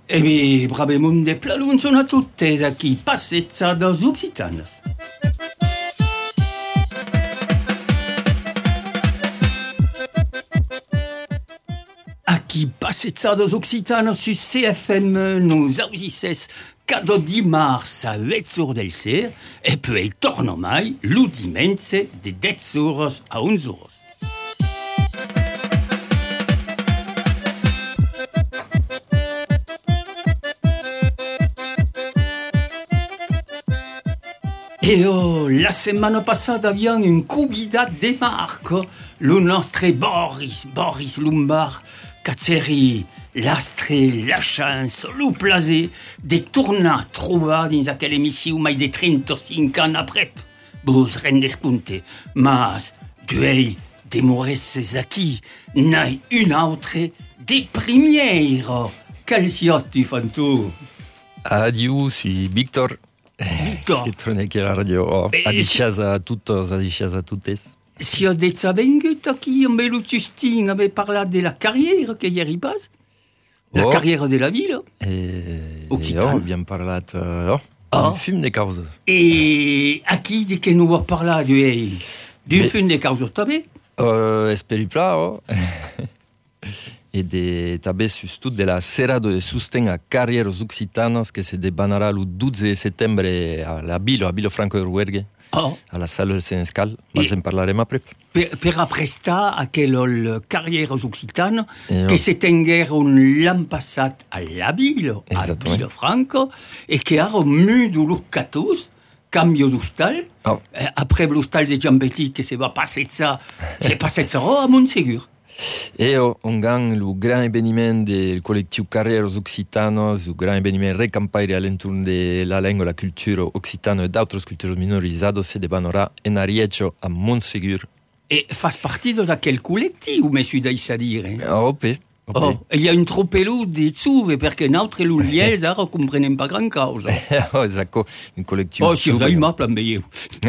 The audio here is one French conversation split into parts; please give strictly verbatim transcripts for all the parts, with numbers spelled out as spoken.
E bé, bravemun de plalun sono a tuttes aquí, passezzadas occitanas. Aquí passezzadas occitanas su C F M nos audices cada dimarts a oito del ser e poi torno mai l'udimense de dez horas a onze horas. E oh, la settimana passata abbiamo un convidat de Marco, lo nostre Boris, Boris Lombard, Cazzeri, l'astre, la chance, le plaisir de tornar a trobar dins aquella emissió mai de trenta-cinc ans après. Vos rendes compte, mas duei de moresses aquí, n'ai un altre de primeiro. Quel siot tu fan tu? Adieu, suis Victor. Victor. Che torna qui alla radio. Oh, adicias a tutos, adicias a tuttes. Si ho detto vengut aquí amb el Justin avait parlat de la carrière que hier hi pas, la oh. carrière de la ville. E Occitane. oh, abbiamo parlato uh, oh, Oh. un film de cause. E aquí de que nous va parlar d'un d'un film de cause també. Uh, speri pla, oh. E de també sustot de la sera de susten a carrieros occitanos que se debanarà il dodici settembre a la Bilo, a Bilo Franco Ruergue, Oh. alla Salle del Senescal, ma E- se ne parleremo après. Per, per apprestar aquelles carrières occitanes E que oh. se tengueren l'an passat a la ville, a Exactement. Bilo Franco, e que ara mudo los catus, cambio d'hostal, Oh. eh, après l'hostal de Giambetti que se va passejar, se passejarà a Montsegur. E oh, un gran, il gran eveniment del collectiu Carrieros Occitanos, il gran eveniment recampaire all'intorno della lingua e la cultura occitana e d'altres cultures minorizadas se debanorà en Ariecho a Montsegur. E fas partito d'aquel collectiu, me suis deixa dire. Ah, ope, ope. Oh, e hi ha un tropelù di zuve, perché notre l'uliels ara comprenem pas gran causa. Oh, esatto, un collectiu. Oh, si us aima, plan veieu.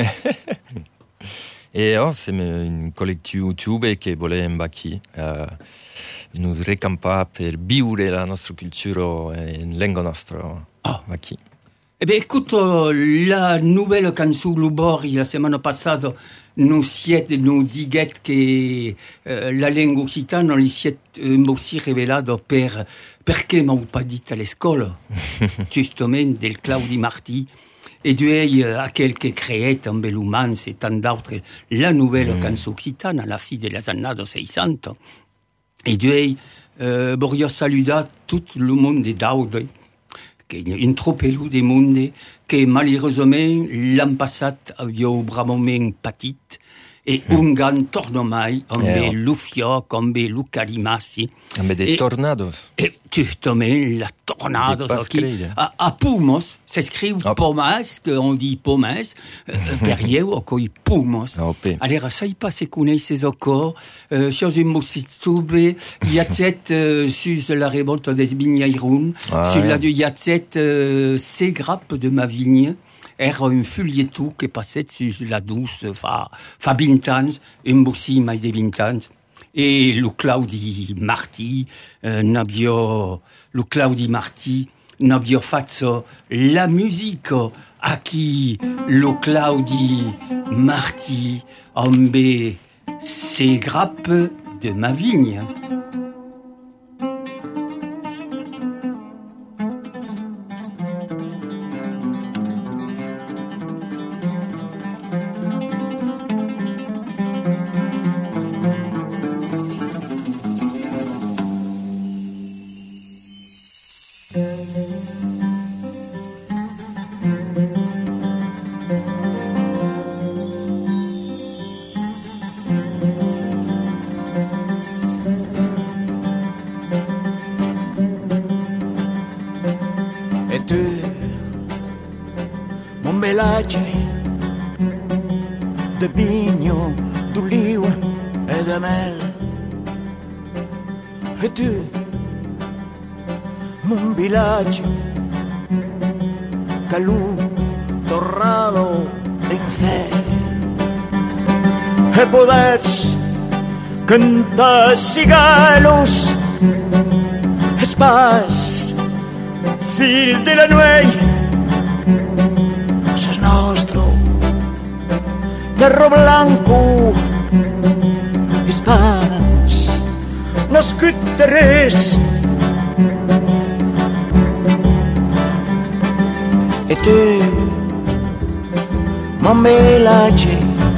E oh, siamo un collectiu tube che voleva qui uh, nous recampare per vivere la nostra cultura in lingua nostra. Oh. Qui. Eh bien, écoute, la nouvelle canzone Lubori, la settimana passata, nous siete, nous diguet che eh, la lingua occitana li siete un po' si rivelato per, perché m'ho pas dit a l'escola, giustamente del Claudi Martí, e duei uh, aquel che creet amb l'Humans e tant d'autres la nouvelle mm. canzone occitana, la fi delle annate seicento. E duei uh, voglio saludare tutto il mondo d'Aude, che è un tropelù de monde che malheureusement l'an passat abbiamo bravament patit e mm. un gan torna mai amb Eh, oh. l'ufioc, amb l'ucalimasi. Amb des E- tornados. E giustamente la tornado Des qui, pascrelles. a, a Pumos, s'écrit Ah. Pomas, qu'on dit Pomas, euh, per ieu, o coi Pumos. Ah, ok. Allora, sai pas se coneixes encore, euh, sur un mossitsube, Yatzet, euh, sus la révolte des Vigneirons, Ah, sur ouais. la de Yatzet, euh, ces grappes de ma vigne, era un fulieto que passait sur la douce, fa, fa vint ans, un bossi mai de vint ans. E lo Claudi Martí, eh, n'abbio, lo Claudi Martí, n'abbio fatto la musica a chi lo Claudi Martí ambe se grappe de ma vigne. E tu, mon melage de vigno, d'oliva e de mel. E tu, mon village calù torrado en fe. E poders cantar cigalos, es pas fil de la nuit, ses nostre terro blanco, espadas, nos cutteres. E tu, mon village,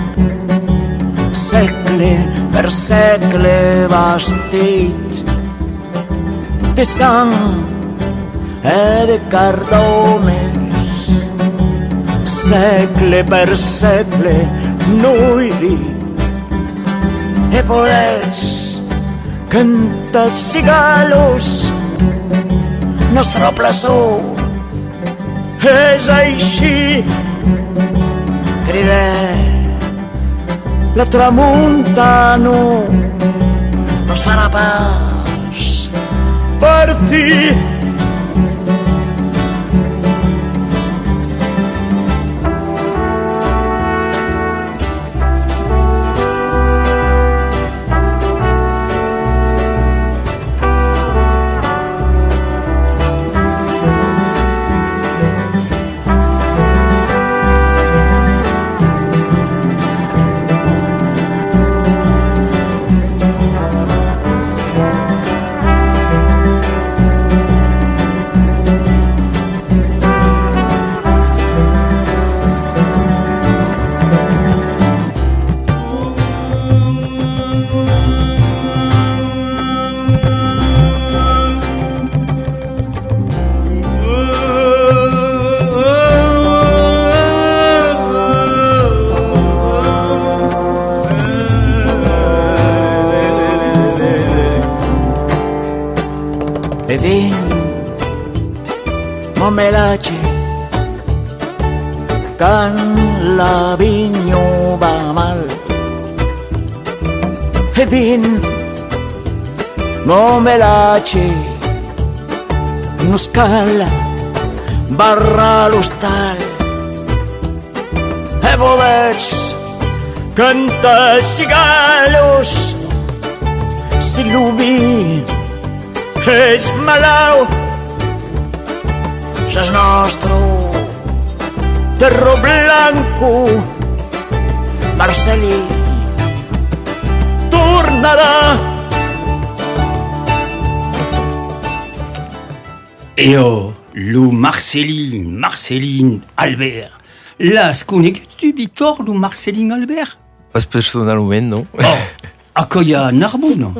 segle per segle vestit de sang e de cardones, segle per segle nuirit e podets cantar cigalos, nostre plaçó és així. Cridem la tramuntana, nos farà pas partir. E din, momelace, can la vigno va mal. E din, momelace, no scala, barra l'hostal. E volets, canta cigalos, si l'ubi és malau, ses nostre terro blanco, Marcelí tornarà. Eo, lo Marceline, Marceline Albert. Las conegutu Vitor lo Marceline Albert? Pas personalment, non? Oh, accoia Narbonne.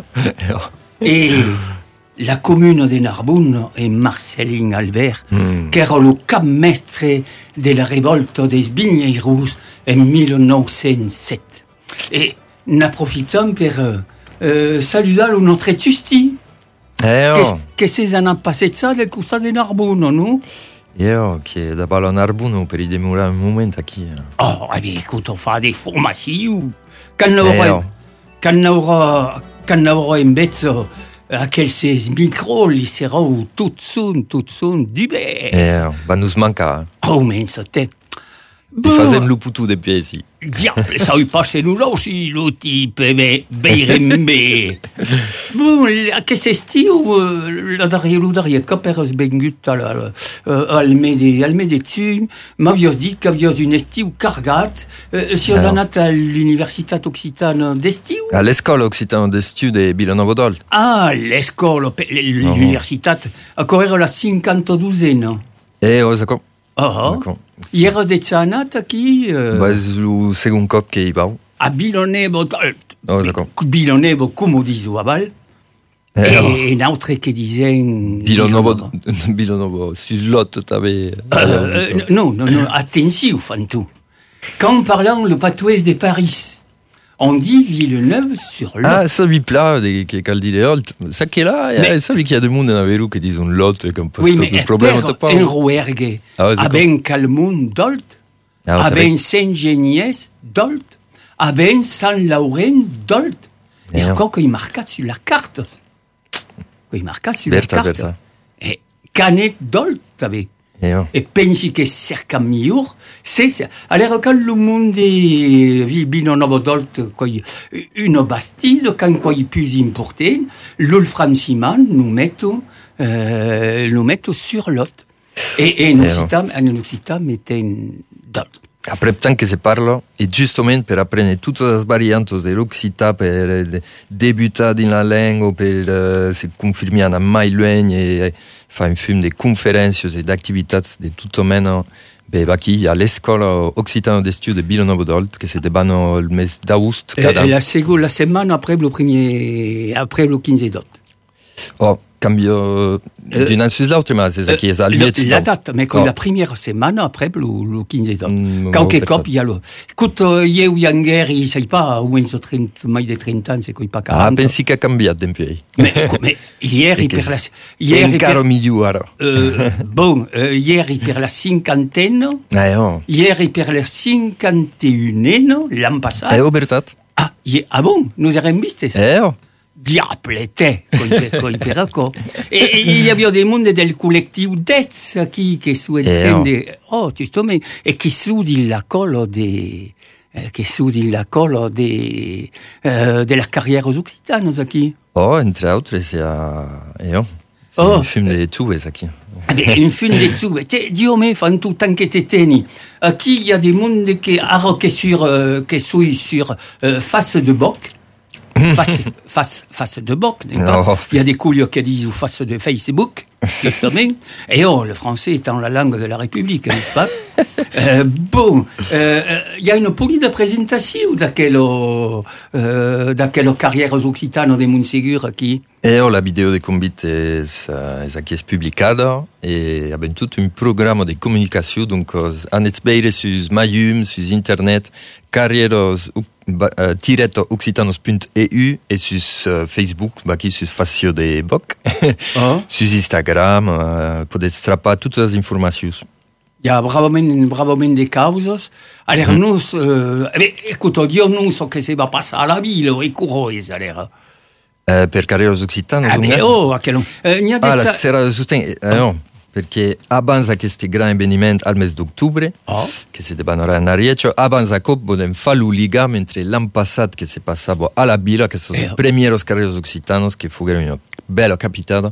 E la commune de Narbonne è Marceline Albert, mm. che era lo cap mestre della rivolta des Vigneros en millenovecentosette. E n'approfitam per uh, saludar lo nostre tusti. Eh, oh. Che, che se n'han passat ça del costat de Narbonne, no? Io, che da ballo a Narbonne per i demorare un momento qui. Oh, eh bien, écoute, on fa des formations. Quand n'aura, quand n'aura, quand n'aura in bezzo a quels micro, li serà tout son, tout son du bé. Eh, va nous manca. Oh, men, ça te. Bon. Fazem lo putu de piesi. Diable, ça lui passe nous aussi, lo type, mais beirembe. Bon, aquest estiu, la darrera, la darrera cop eres vengut a la, al mes al mes de juny, m'havies dit que havies un estiu cargat. Si has anat a l'Universitat Occitana d'estiu? A l'escola occitana d'estiu de Vilanova-d'Olt. Ah, l'escola, l'universitat, a correre la cinquanta-duzena. Eh, oh, d'accord. Ah, ah. I eres de anat aquí? Uh... Ba, és el segon cop que hi vau. A Vilanova-d'Olt. Oh, d'accord. Vilanova, com ho dius, aval? Eh, e oh. un altre que diuen... Vilanova, Vilanova, Suslot, també. Uh, no, no, no, atenció, fan tu. Quand parlant le patois de Paris, on dit Villeneuve-sur-Lot. Ah, ça vi pla, que cal dire Olt. Ça qui est là, mais... ça vi qu'il y a des monde en Aveiro qui disent Lot, comme pas oui, mais le problème. Per en Rouergue, ah, ouais, a ben Calmon d'Olt, ah, a ben Saint-Geniès d'Olt, a ben Saint-Laurent d'Olt. Et encore qu'il marquait sur la carte. Qu'il marquait sur Berta, la carte. Berta. Et Canet d'Olt, t'avais. E pensi che cerca miglior se, se allora quand le monde Vilanova-d'Olt une bastide quand poi plus important l'ol franciman nous metto euh, nous metto sur l'autre E, e in Occitan, in Occitan meten dot. Après, tant que se parla, e giustamente per apprendere tutte le varianti dell'Occitan, per debutar in la lingua, per uh, se confirmare mai luogni e fare un film di conferenze e di attività di tutto meno. Beh, va qui a l'escola Occitano de Studi di Villeneuve-d'Olt, che si debbano il mese d'agosto. E, e la seguo la settimana après le premier, après le quinze d'ot. Oh, cambio euh, d'une année sur l'autre, mais c'est ça qui est à l'université. La date, mais quand oh. La première semaine après le, le quinze d'ot. Mm, quand que cop, il y a le... Écoute, il y a eu une guerre, il ne sait pas, au moins trente, mai de trente ans, c'est quoi, pas quarante. Ah, pensi che ha cambiato depuis. Mais, mais hier, il perd la... Hier, il perd... migliore. Euh, bon, euh, hier, il perd la cinquantaine. Eh, oh. Hier, il perd la cinquantunesine, l'an passé. Eh, oh, Bertat. Ah, hier, ah bon, nous avons visto ça. Eh, oh. Diaplete, coi peracco. E il y avait des monde del collectif d'Etz qui qui sont en train de oh justement et qui studi la colle des qui studi la colle des euh, de la carrière aux occitanos aquí. Oh, entre autres, c'est eh oh. C'est oh. Un film de tues aquí. Un film de tues. Dio me fan tout tant que te teni. Aquí il y a des monde qui alors que sur euh, qui sont sur euh, face de boc. Face, face, face de boc, oh. Il y a des couilles qui disent face de Facebook, justement. Et oh, le français étant la langue de la République, n'est-ce pas? euh, Bon, euh, il y a une police de présentation d'aquelle euh, d'aquelle carrière occitane de Montségur qui... E ho la video di convite è qui è pubblicata e abbiamo tutto un programma di comunicazione, dunque anetsbeire su Mayum, su internet, carrieros uh, tiret occitanos punto e u e su uh, Facebook, qui su Facio de Boc, oh. Su Instagram, uh, potete strappare tutte le informazioni. Il y a bravamente, bravamente des causes. Alors, mm. nous, euh, écoute, Dieu nous, ce que ça va passer à la ville, et courant, alors. Eh, per Carrieros Occitanos ah, beh, oh, che non... eh, ah, la sera del sostegno eh, oh. No, perché avanza questo grande avvenimento al mese d'ottobre oh. Che si debbano andare a Rieccio avanza coppo del fallo liga mentre l'anno passato che si passava alla Bila che sono eh, i primi Carrieros Occitanos che furono bello capitato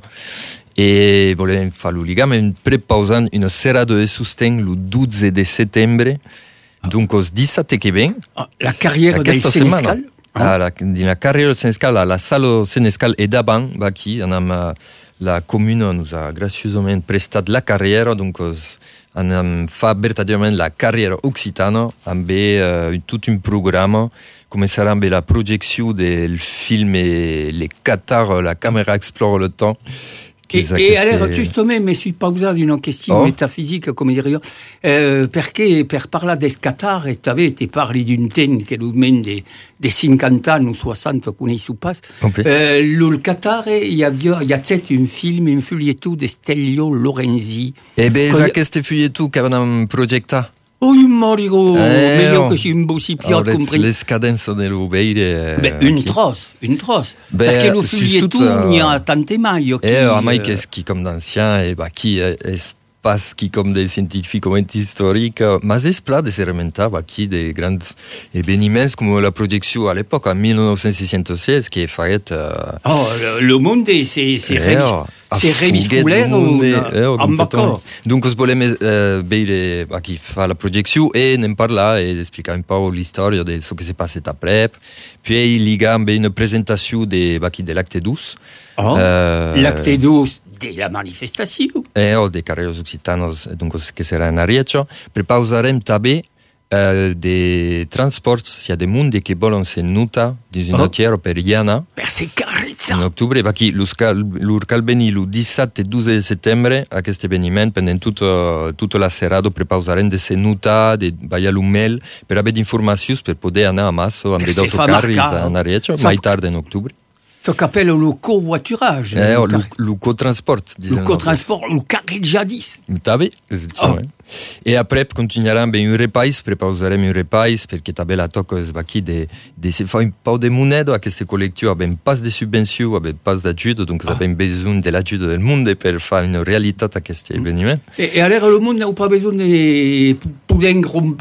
e volevano fallo liga ma prepausando una serata di sostegno il dodici di settembre oh. Dunque il diciassette che viene oh, la carriera del Senescal Ah, la, la carriera Senescal, la salle Senescal et d'Aban, bah, qui, on a, la commune nous a gracieusement presté la carrière, donc on a fait verdaderamente la carriera occitana, avec uh, tout un programme, come sarà la projection del film et les Qatar, la caméra explore le temps. E, e allora, giustamente mi sono pausato una questione oh. metafisica, come dire io, eh, perché per parlare del Qatar, e avete parli di un tempo che lo mende di cinquanta anni, sessanta, con i suppas, okay. eh, il Qatar, il y a, il y a un film, un foglietto di Stelio Lorenzi. E beh, è questo foglietto che avevamo progettato? Oh, io morivo, eh, meglio oh. Che si imbossi più a comprendere. Le scadenze dell'Ubeire... Beh, un tros, un tros. Beh, perché lo foglietto uh, non ha tante mai. Eh, a mai che chi come d'ancien, e bah, qui è pas qui comme des scientifiques, comme des historiques, mais c'est plat de se remontava qui des grands événements comme la projection à l'époque, en dix-neuf cent soixante-seize, qui est faite... Uh, oh, le, le monde, c'est, c'est, eh, révis, oh, c'est réviscolaire ou eh, oh, en bacco. Donc, on voulait uh, veire qui fa la projection et ne parler et expliquer un peu l'histoire de ce qui s'est passé après. Puis, il y a une présentation de, de l'acte douze. Oh, uh, l'acte douze de la manifestation. E ho dei Carrieros Occitanos, dunque che saranno a Rieccio. Prepausarem també uh, dei transporti, sia dei mondi che vogliono se nuta di un notiero per Iana. Per se carezza. In ottobre, va chi l'Urcal Beni il diciassette e dodici di settembre a questo avvenimento, pendent tutto, tutto la serata prepausarem de se nuta, de vai all'Ummel, per avere informazioni per poter andare a Masso, amb d'autocarri a Rieccio, mai tardi in ottobre. Ce qu'on appelle le covoiturage. Eh, le, le, le co-transport. Le co-transport, le carreggiadis. Tabe, oh. E après continueremo un repais, prepausaremo un repais perché tabe la tocco es vacchi de de se fa un po' de moneda a queste collective abbiamo pas de subvenzioni, abbiamo pas d'aiuto, donc ah. abbiamo bisogno dell'aiuto del mondo per fare una realtà a questi avvenimenti. E, e allora il mondo non ha pas bisogno di poter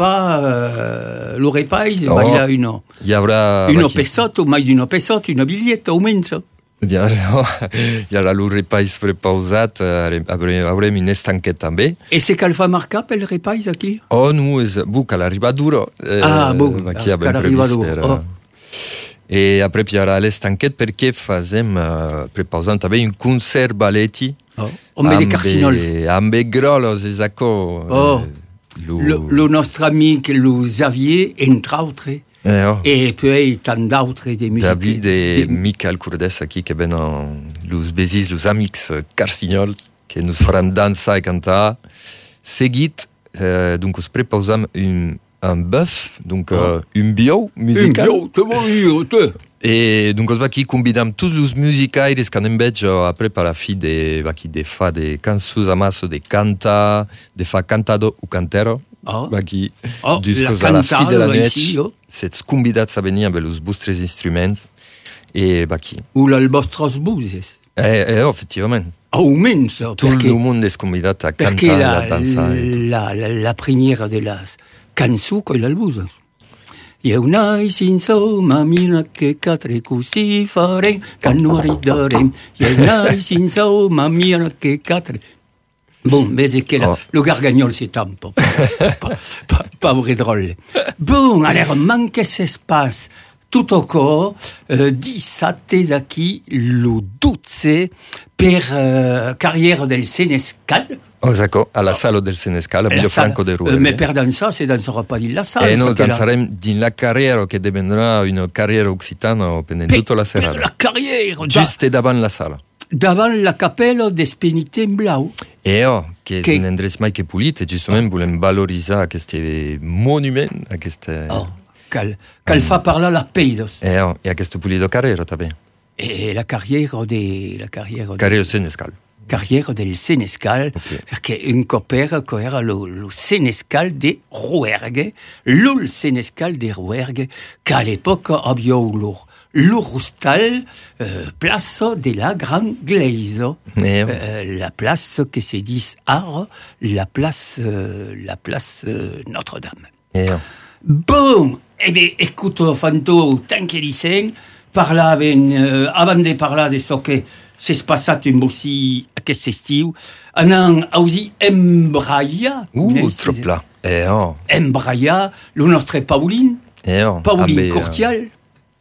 rompere uh, le repais, oh. ma il y a une il y aura une pessotte, mai di una pessotte, una biglietta, un menso. Iar lui repais prepausat, avrem un estanquet també. E se cal fa marcar pel repais aquí? Oh, nu, és buc a l'arribaduro. Ah, buc, aquí abbiamo previsto. Oh. E après hi haurà l'estanquet perquè fazem, uh, prepausant també un concert baleti. Oh, amb de Carcinol. Amb grolos, exacò. Oh, le nostre amic, le Xavier, entre autres. Eh, oh. Et puis tant d'autres des musiques. David et Michael Courdes aquí que venen los besis, los amics Carcinyols, que nos faran dansa i cantar. Seguit, eh, donc us prepausam un, un bœuf, donc oh. uh, un bio musical. Un bio, te vol dir, te. Et donc us va aquí convidam tous los musicaires que anem veig après per la fi de, va aquí de fa de cançons amasso de canta, de fa cantado o cantero. Oh. Aquí, oh, jusqu'à la, la fi de la nit, oh. Sets convidats a venir amb els vostres instruments e aquí. O els vostres buses. Eh, eh, oh, effectivament. Aumens. Tot el món és convidat a cantar, la, a dansar. La, la, la primera de les cançons que els buses. I una i sinso, mamina que quatre così farem, que no arribarem. I una i sinso, mamina que quatre... Bon, vezi que la, oh. le gargagnol c'est tampo, pas, pas, pas vrai drôle. Bon, alors, manque s'espace, tout au corps, euh, dissate aquí, le douze, per uh, carrière del Senescal. Oh, d'accord, à la salle del Senescal, a Villafranco de Rouergue. Euh, mais per dansa, c'est dansera pas din la salle. E noi danserem la... din la carriera, che diventerà una carriera occitana pendant tutta la serata. Per la carriera! Juste davant la sala. Davant la capella d'Espinité en blau. E oh, che, che... non andrés mai che pulit, e giustament volem valoritzar aquest monument, aquest... Oh, cal, cal um, fa parlar la peidos. E oh, e aquest pulito carriera també. E la carriera de... La carriera carriera Senescal. Carriera del Senescal, sì. Perché un copera che era lo, lo Senescal de Rouergue, l'ul Senescal de Rouergue, qu'à l'époque abbiamo loro. L'Urustal, euh, place de la Grande Glaise, eh, euh, la place que se dit Art, la place, euh, la place euh, Notre-Dame. Eh. Bon, eh bien, écoute, Fanto, tant que dicen, parlaven, euh, avant de parler de ce que s'est passé un aussi aquest estiu, anant aussi embraia. Uh, trop plat. Eh, oh. Embraia, le nostre Pauline, eh, oh. Pauline Abbe, Courtial. Uh...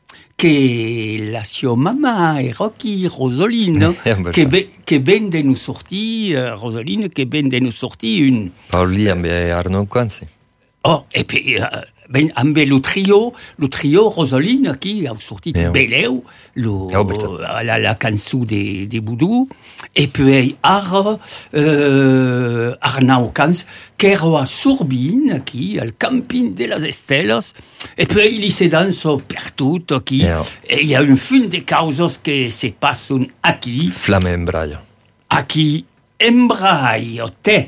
che la sua mamma e Rocky Rosoline che, be, che ben de nous sortir uh, Rosoline che ben de nous sortir une Pauli amb Arnaud Quanzi. Oh, et puis uh, ben amb le trio le trio Rosoline qui a sorti eh, Beleu le, oh, la, la cançon de, de Boudou et puis Ar euh, Arnaud Quanzi che era a Sorbine qui al camping de las Estelas et puis il se danse partout qui yeah. Et il y a une fin de causes que se passent aquí Flamme Embraia aquí Embraia te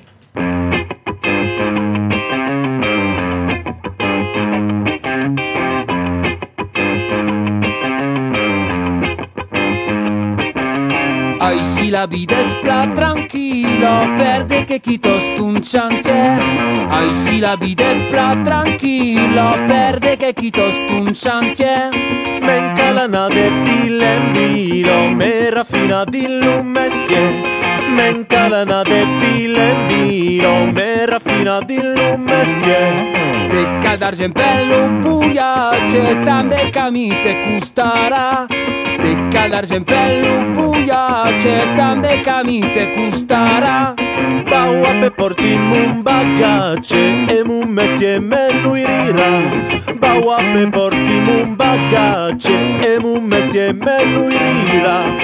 Ai si la vita è spla tranquillo, perde che chi tosto un ciance. Ai si la vita è spla tranquillo, perde che chi tosto un ciance. Men la de bile en bilo, me raffina di un mestiere. Men la de bile en bilo, me raffina di un mestiere. Te caldargen bello buiace, tante camite custarà. Te caldargen bello buiace, tante camite custarà. Bau a pe portim un bagace e un mestiere menu irira. Bau a pe portim un bagace e un mestiere menu irira.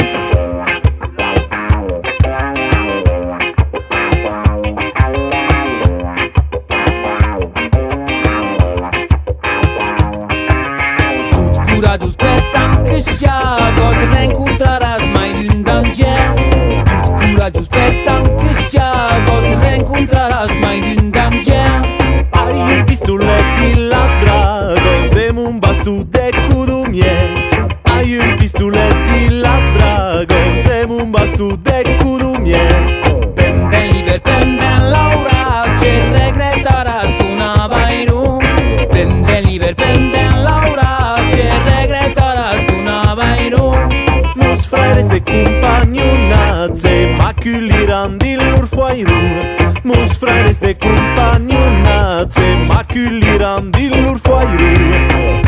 Coraggio aspetta che sia, cosa ne incontrarás mai di un danger. Tut coraggio aspetta che sia, cosa ne incontrarás mai di un danger. Hai un pistolet in las bragos e un bastu de cudumie. Hai un pistolet in las bragos e un bastu de cudumie. Penden liber, penden Laura, ce regretarás tu navairu. Penden liber, penden Laura, ce regretarás tu navairu. Nos frares gatze makuliran dillur foiru.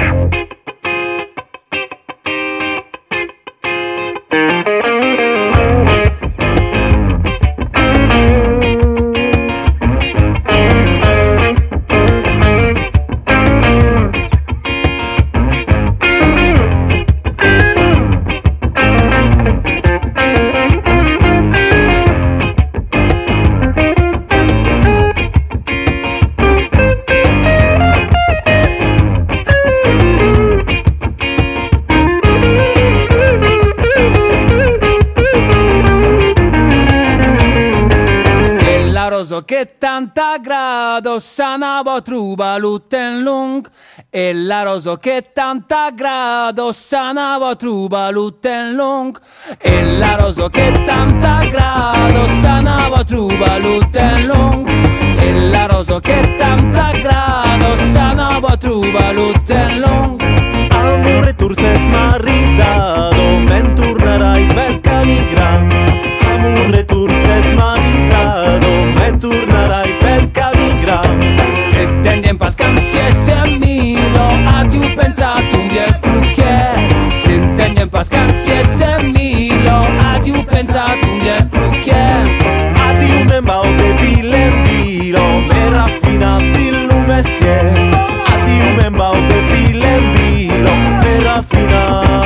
Che tanta grado sanavo truba luten lung e la roso che tanta grado sanavo truba luten lung e la roso che tanta grado sanavo truba luten lung e la roso che tanta grado sanavo truba luten lung. Amore tu sei smaritado, men tornerai per camigra. Amore tu sei smaritado, men tornerai per camigra. E tendien pascansi e se milo, a tu pensato un biel trucchier. E tendien pascansi e se milo, a tu pensato un biel trucchier. Addio men bau de bilembilo, me raffinati il mestiere. Addio men bau de bilembilo, me raffinati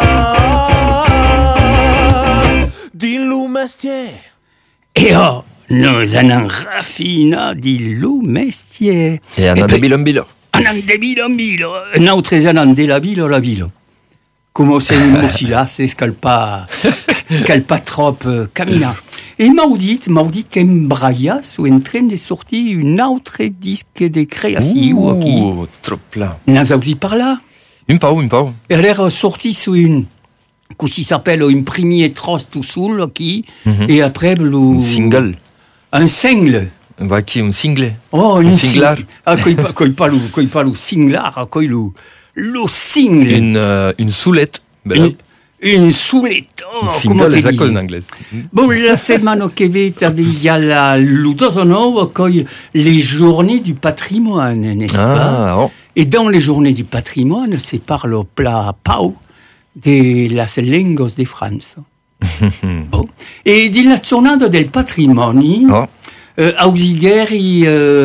il mestiere. E oh, noi anan raffina di lu mestiere. E anan de bilombilo. Anan de bilombilo. Nautres anan de la bilo la bilo. Come se un mosila, se scalpa, calpa trop camina. Et maudit, maudit qu'embraia sous un train de sortie une autre disque de création. Ouh, trop plein. N'as dit par là? Un pau, un pau. Et elle est sortie sous une... qui s'appelle un premier trost tout seul qui mm-hmm. et après le un single un single va qui un single oh un singlar ah quoi pas quoi pas le quoi pas le singlar quoi le le single une euh, une soulette une, une soulette oh, un single les accords en anglais bon la semaine qui vient il y a la le deux quoi les journées du patrimoine n'est-ce ah, pas oh. Et dans les journées du patrimoine c'est par le plat pau de las lenguas de France. Bon. E di la giornata del patrimonio, oh. euh, ausigeri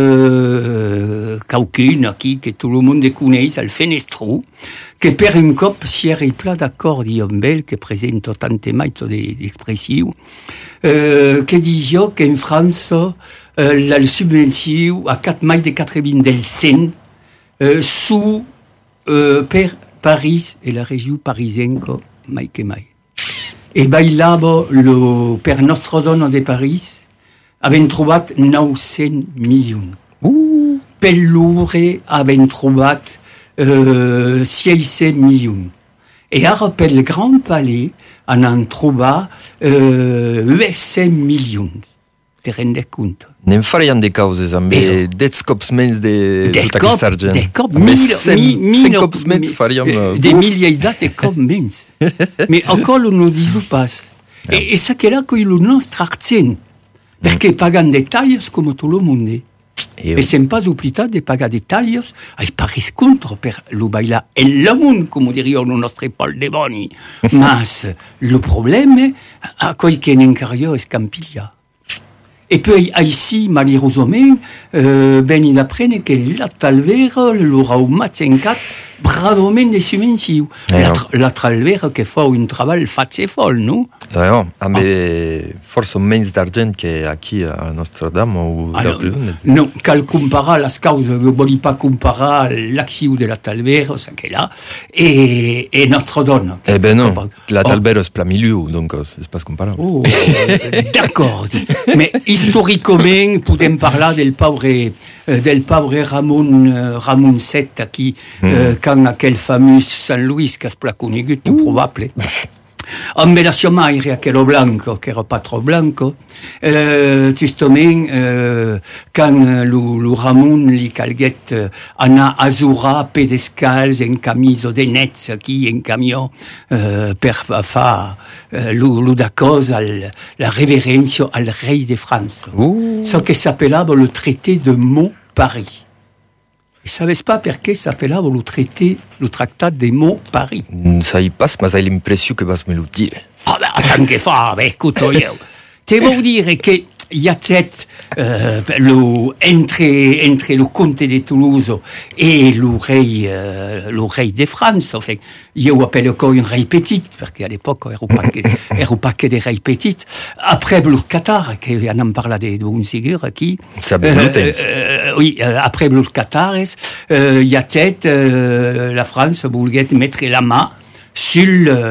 euh, qualcuno qui, que tout le monde connaît, al fenestro, che per un cop si era il plat d'accordi ombel, che presento tante maito di espressioni, euh, che dice che in Francia euh, la subvenzione a quatre mai de quatre-vingts del cent euh, su euh, per Paris et la région parisienne, mai que mai. Et bailabo le per nostro dono de Paris avem trobat nou-cents milions. Uh. Pel Louvre avem trobat euh, seixanta milions. Et ara pel Grand Palais en han trobat euh, huit-cents milions. Te rendes compte? Ne farien de causes amb eh, dez cops menys de tota aquesta argent. Des cops, cent cops menys faríem... Des miliards de cops menys. Mais encore no disu pas. Yeah. E, e ça che là coi lo nostre argent. Perché mm. pagan de taglios come tutto il mondo. E, e sem pas oblidat de pagar de taglios ai paris contro per lo bailar en la món, come diria lo nostre Paul de Boni. Mas le problème a coi che n'encario es Campiglia. Et puis ici, malheureusement, euh, ben il apprend que la talvera l'aura au matin quatre bravement des subventions. La, tra- la talvera che fa un travail fatse folle, no? Eh, no, amb ah. forse menys d'argent que aquí a Notre-Dame ou ah, no, non, cal comparar les causes, je ne voulais pas comparer l'action de la talvera, ça qu'est là, et, et Notre-Dame. Eh ben non, la talvera oh. c'est plein milieu, donc c'est pas comparable. Oh, euh, d'accord. Mais historiquement, podem parlar del pauvre, euh, del pauvre Ramon, euh, Ramon sept, qui, mm. euh, quand aquel fameux Saint Louis, qui est conegut, tout probable. Amb la sommaire aquello blanco, che era pas trop blanco, euh, justament, euh, quand lo, lo Ramon li calguet euh, anar a Zura pedescals en camiso de nets aquí en camió euh, per fa euh, lo, lo da cosa al, la révérence al rei de France. Uh. Ce que s'appelava le traité de Montparis. E sabes pas perché s'appellava lo, traité, lo Tractat des mots Paris? Non sai pas, ma hai l'impressione che vas me lo dire. Ah ben, tant che fa, beh, écoute, io. Te vuol dire che il y a peut-être euh, le, entre, entre le comte de Toulouse et le rei, euh, le rei de France, enfin, io appelle encore un rei petit, parce qu'à l'époque, ero pas que, ero pas que des reis petits. Après, le Qatar, que on en parle de, de une figure qui... Ça euh, euh, oui, euh, après le Qatar, il euh, y a peut-être euh, la France voulait mettre la main sur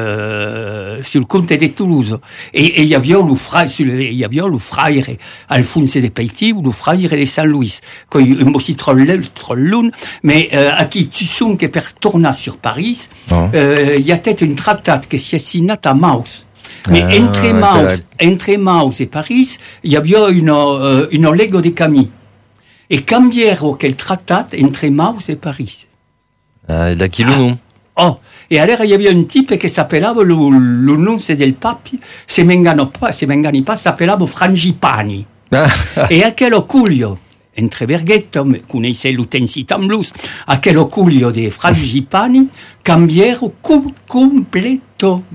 le, sur le comte de Toulouse. Et il y avait le frère, il y avait le frère Alphonse de Peiti ou le frère de Saint-Louis. Quand il m'a aussi trollé, trollé, mais euh, à qui tu sens que per torna sur Paris, il oh. euh, y a peut-être une tractate qui s'est signée à Maus. Mais ah, entre Maus, entre Maus et Paris, il y avait une, euh, une Lego de Camille. Et cambièrent quel tractate entre Maus et Paris. Ah, et là, qui le nom? Oh, et alors il y avait un type qui s'appelait, le, le nom c'est del papi, se m'engano pas, se m'engani pas, s'appelait Frangipani. Et à quel oculio, entre Berghetto, connaissez l'utensita blues, à quel oculio de Frangipani, cambièrent com- complètement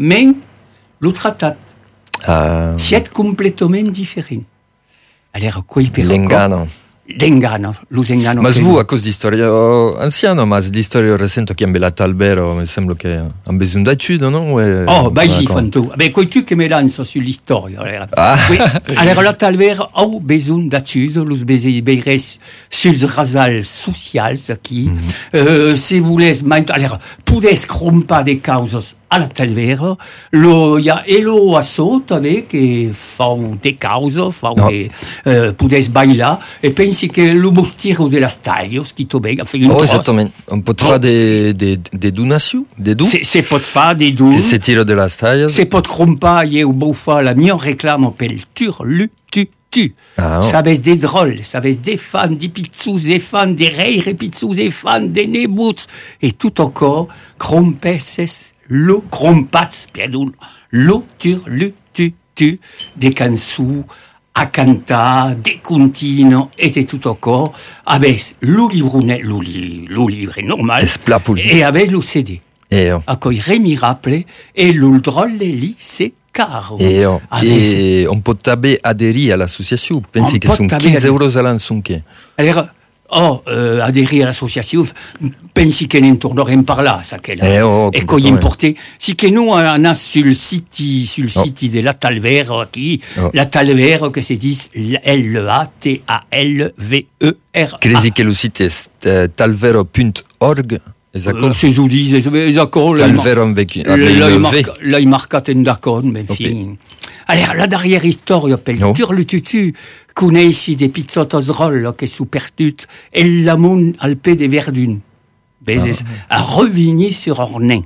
le tratat. Uh, C'est complètement différent. Alors, quoi il peut L'engano. L'engano, l'usengano. Ma vous, a cause di storia anziana, ma di storia recente che è Albero, mi sembra che ha bisogno d'aiuto, no? E, oh, bah si, Fanto. Beh, coi tu che mi lancio sull'istoria. Ah. Oui. Alors, la Albero ha bisogno d'aiuto, lo beire sul rasal social, qui, mm-hmm. euh, se volesse, alors, pudes crompa de causes alla Talvero, lo ya elo a sotto ave che fa de causa, fa no. de uh, pudes bailar e pensi che lo bustiro della staglio, schito bene, fa un oh, esattamente, un po' fa de de de donazioni, de du. Se se pot fa de du. Che se tiro della staglia. Se pot crompa e o bofa la mia reclamo per il turlu tu tu. Ah, oh. Sabes des drôles, sabes des fans, des pizzous, des fans, des reires, pizzous, des fans, des nebuts, et tout encore, crompesses, lo crompats, piedul, lo tur, lu, tu, tu, des cançons, a cantar, des contino, et tout encore, avec le livre, le, le livre normal, et avec le C D. Et oh. A quoi Rémi rappelait, et le drôle lycée. E, oh, e on peut taber adhérer à l'association. Pensi che sono quinze euros all'anno sono che? Alors, oh, euh, adhérer à l'association, pensi che ne torneremo par là, ça qu'elle a. Oh, e quoi importer? Si que nous, on a sur le site, sur le site oh. de la Talvero, qui, oh. la Talvero, que se dit L A T A L V E R A. Credi che le site è talvero punto org? Euh, c'est joli, c'est d'accord. Talvero avec un V. Là, il marque un d'accord, mais fin. Alors, là, derrière l'histoire, appelle no. Turlututu, qu'on a ici des pizzotos drôles qui sont perdus, et l'amour alpé des Verdun. Mais ah. à Revigny sur Ornain.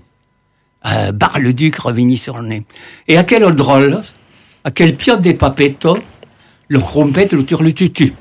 À Bar-le-Duc, Revigny sur Ornain. Et à quel autre drôle, à quel piot des papetos, le crompette, le Turlututu.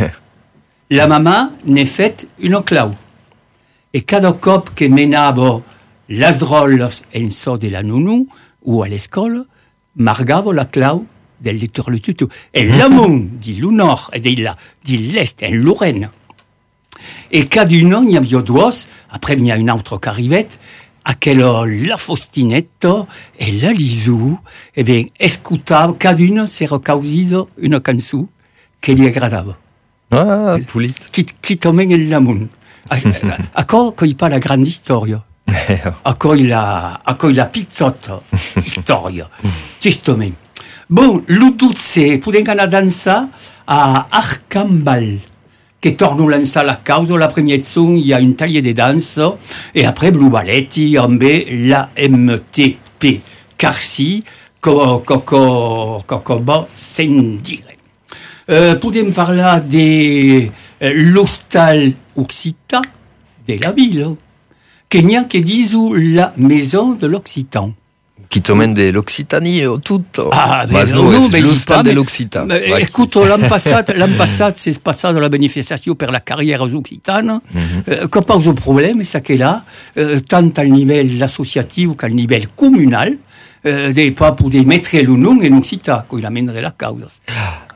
La maman n'est faite une clau. Et cada cop que menavo las drolles en so de la nounou ou à l'école, margavo la clau del Turlututu. Et l'amont dit le nord et dit l'est en Lorraine. Et cada un, il y a deux, après il y a une autre qui arrivait, à quelle la Faustinetto et la Lisou, eh bien, escutava, cada un s'est recausido une canzone qui lui agradava. Ah, pulit. Qui, qui tombait l'amont. A quoi il parle la grande histoire? A quoi il a, a quoi il a pizzotte histoire? Justement. Bon, le doute c'est pour des danser à Arcambal, qui torne lancer la cause. La première son, il y a une taille de danse, et après Blue Balletti, en B, la M T P, Carcy, Coco, Coco, Coco, Sendire. Euh, Pouvez me parler de euh, l'hostal Occitan de la ville, qu'il n'y a que disent la maison de l'Occitan. Qui t'emmène de l'Occitanie au tout. Ah, mais non, non, mais l'hostal de l'Occitan. Ouais, écoute, l'an passé, l'an passé, c'est passé de la bénéficiation pour la carrière aux Occitanes. Mm-hmm. euh, Qu'on pose au problème, c'est que là, euh, tant à niveau associatif qu'à niveau communal, euh, des pas pour mettre le nom en Occitan, qu'il amènerait la cause.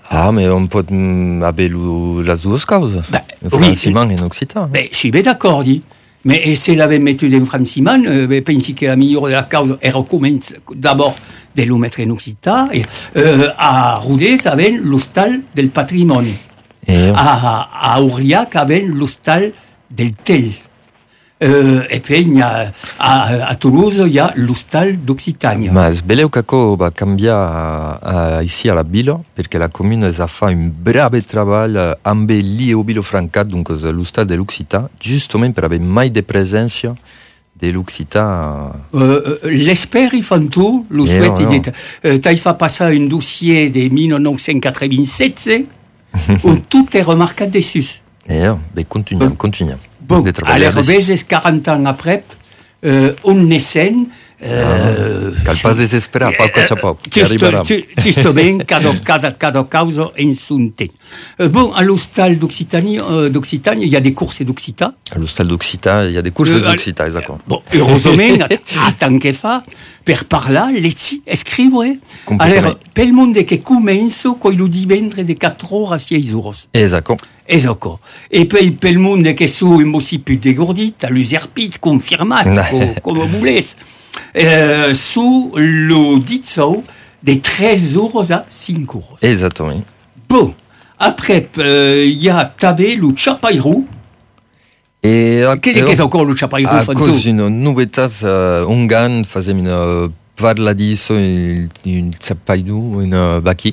Ah, mais on peut mm, avoir les deux causes. Ben, en oui, franciman et en occitan. Ben, je suis bien d'accord, dit. Mais c'est la même méthode en franciman, euh, ben, pensi que la meilleure de la cause est recommence d'abord de le mettre en occitan, et euh, à Roudet, ça vient l'hostal del patrimonio. Et, À, à Aurillac, ça vient l'hostal del tel. Euh, et puis, il y a, à, à Toulouse, il y a l'hostal d'Occitanie. ma sbeleu caco va cambiare a, a, ici alla Bilo, perché la commune a fait un brave travail amb lì au Bilo Francat, donc l'hostal de l'Occità, justement per avere mai de presenza de l'Occità. Euh, L'espère, ils font tout, le Eh, souhaite, non, il dit, euh, t'as fait passer un dossier de dix-neuf cent quatre-vingt-sept, où tout est remarqué dessus. Et euh, ben continuiamo, continuiamo. Bon, De travailler alors, dessus. vezes quarante ans après, euh, on essaie. Euh, Cal pas desesperar, poco a poco, che arriverà. Giustamente, cada, cada, cada causa in son temps. Euh, bon, à l'hostal d'Occitanie, euh, d'Occitanie, il y a des courses d'Occità. All'hostal d'Occità, il y a des courses Euh, d'Occità, esatto. Bon, heureusement, a tant que fa, per parlar, lezzi, scrivere. Completamente. Alors, pel monde che comenzo, coi lo divendre de quatre heures a six euros. Esatto. Esatto. E poi pel monde che su un po' più degordit, a l'userpit, confirmat, co, come volesse. Euh, su lo dizzo de treize euros a cinq euros. Esattamente. Bon, après, il euh, y a tabé le chapairou. E Che è che ancora lo chapairou a fanto? causa di una novità uh, ungan facem una parla disso in in Zapaidu in uh, Baki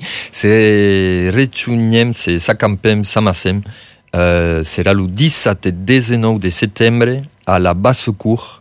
se reciugnem se s'acampem s'amassem uh, sarà il diciassette e diciannove de settembre alla Bassecour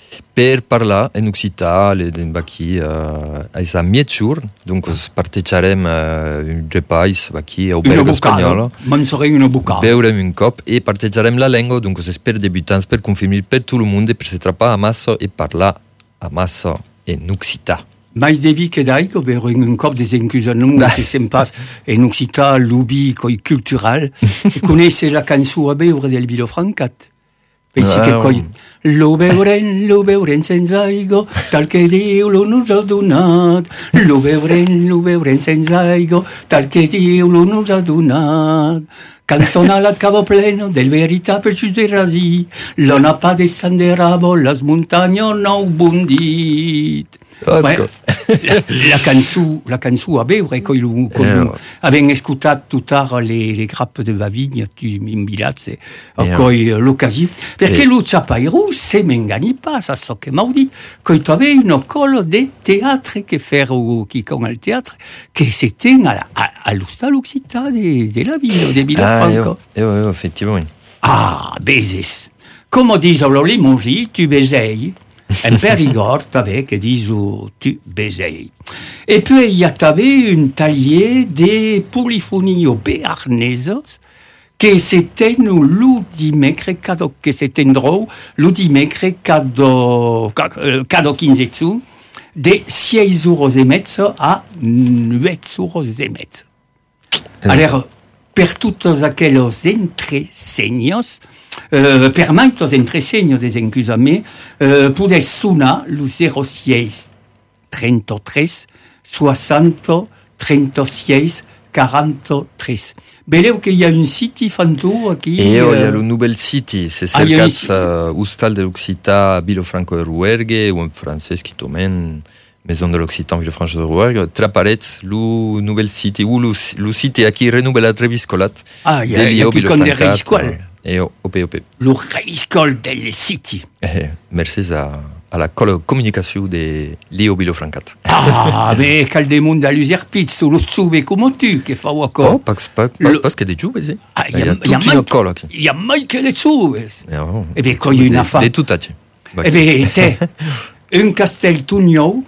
per parlar en occità en Baki uh, a sa mietjur donc partejarem uh, un repais Baki au Una Bergo bucada. Spagnolo. Mangerem una bucada. Beurem un cop e partejarem la lengua, donc per debutants, per confirmar per tout le monde, per se trapar a massa e parlar a massa en occità. Mai devi che dai, che vero in un cop des inclusions che sempre in occità, l'ubi, coi cultural, e conosce la canzone a beure del Bilo Francat. Pensi Ah, che no. coi lo beuren, lo beuren senza aigo, tal che Dio lo nos ha donat. Lo beuren, lo beuren senza aigo, tal che Dio lo nos ha donat. Cantona la cavo pleno del verità per giusterasi, l'ona pa descenderà, las montagnes no bondit. Asco. la, la canzone, la canzone a beure, coi lo, Eh, no. avem escutat tout tard les, les grappes de Vavigne, tu m'invilatze, Eh, coi l'occasione, perché Eh. lo chapairou, se m'engani pas, ça so che maudit, coi tu avais une école de théâtre che faire ou qui con al théâtre, che c'était à, à, à l'hostal Occità de, de la ville, de Villafranca. Ah, io, io, io, effettivamente. Ah, bezes. Come dicono lo limongi, tu besei. En Périgord, t'avais que disent tu besei. Et puis, il y a t'avais une taillée des polyphonies béarnaises que c'était nous le dimecre, cado, que c'était drôle, le dimecre, cado, cado quinzetsu, de six euros et mezzo à huit euros et mezzo. Alors, per tutti aquelli entresenyos, uh, per moltos entresenyos des encusami, uh, pude sunar lo zero sei trentatré soixante trentasei quarante-tre. Beleu che hi ha un siti fanto aquí. E io, il y a uh, le Nouvelle City, se Ah, il y a cercats ici. uh, Hostal de l'Occità, Bilo Franco de Rouergue, ou en français, qui tomen Maison de l'Occitan, Bilo Franco de Rouergue, traparets lo Nouvelle City, ou lo, lo City aquí renouvelat reviscolat. Ah, il y a, de il y a Lio, qui Bilo con des Francat, reviscoles. E io, ope, ope. Le reviscol del siti. Eh, merci a, a la colo comunicazione de Lio Bilo Francat. Ah, mais cal de monde à l'userpizzo, lo zube come tu, che fa Oh, encore. pas, pas, Le- pas que des giù, sì. Ah, Il y a il y a toute une mai- colo qui. Il y a mai che le zube. Eh, oh, Eh bien, quand il y a une de- affaire. De tout à fait. Eh bien, t'es un castel tugnou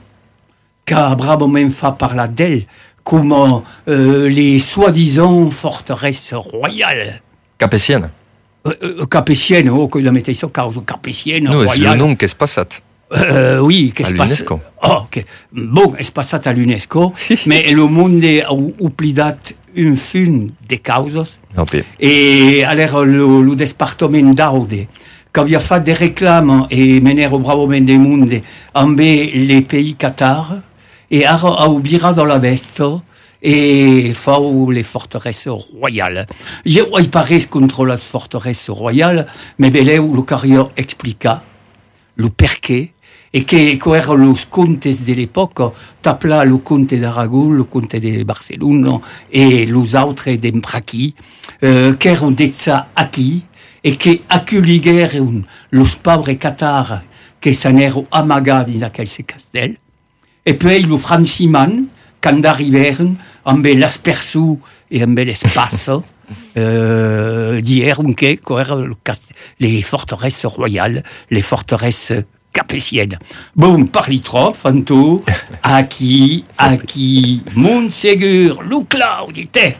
qu'a bravement fait parler d'elle comme euh, les soi-disant forteresses royales. Capesienne. Euh, euh, capétiennes, oh, que la mettez sur cause, capétiennes, No, c'est le royales. nom qu'est-ce passat. Euh, oui, qu'est-ce À qui passe? l'UNESCO. Oh, ok. Bon, c'est pas ça à l'UNESCO, mais le monde a oublié une fin de causes. Ope. Et alors, le, le département d'Aude, qui avait fait des réclames et mené au bravement du monde en les pays Qatar, et a oublié dans la veste, et fau les forteresses royales. Il y paraît contre les forteresses royales, mais beleu le carrière explica le perqué, et que qu'erano los contes de l'époque, tapla le comte d'Aragon, le comte de Barcelone, et les autres d'Embraqui, euh, qu'erano d'etza aquí, et que acculiguèrent los pauvres catars que s'en erano amagats dans aquel castel, et puis le Franciman, quand arrivèrent, amb l'asperçu et amb l'espace, euh, dierent que qu'erano les forteresses royales, les forteresses capétiennes. Bon, parli trop, fanto, aquí, aquí, Montségur, Lou Claudité.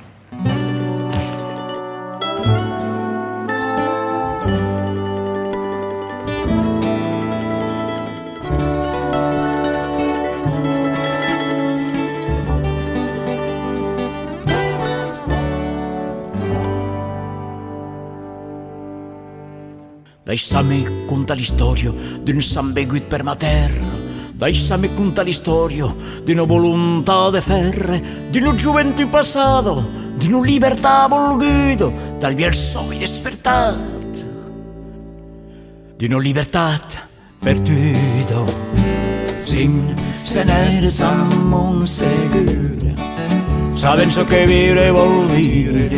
Deixa'm contar l'història d'un sant begut per ma terra. Deixa'm contar l'història d'una voluntat de ferre, d'una joventut passada, d'una libertà volguda, dal viel soi despertat, d'una libertat perduda. Sense neres amb Montségur, sabent so que viure vol dire.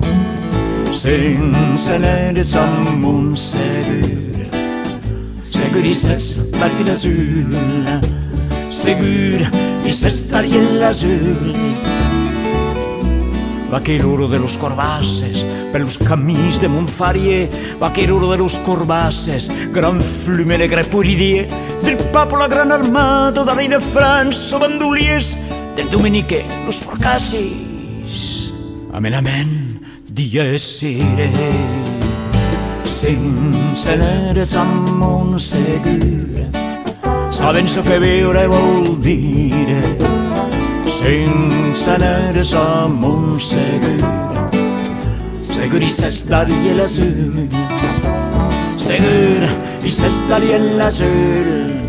Sense neres amb Montségur, segur i s'estaria l'azul, segur i s'estaria l'azul. Vaquero de los corbaces, per los camins de Montfarier, vaquero de los corbaces, gran flume negre puridier, del papo la gran armada, de rei de França, bandoliers, del dominique, los forcacis. Amen, amen. Dies iré sense neres amb Montségur, sabent so que viure vol dire. Sense neres amb Montségur, segur i s'estaria l'azul, segur i s'estaria l'azul.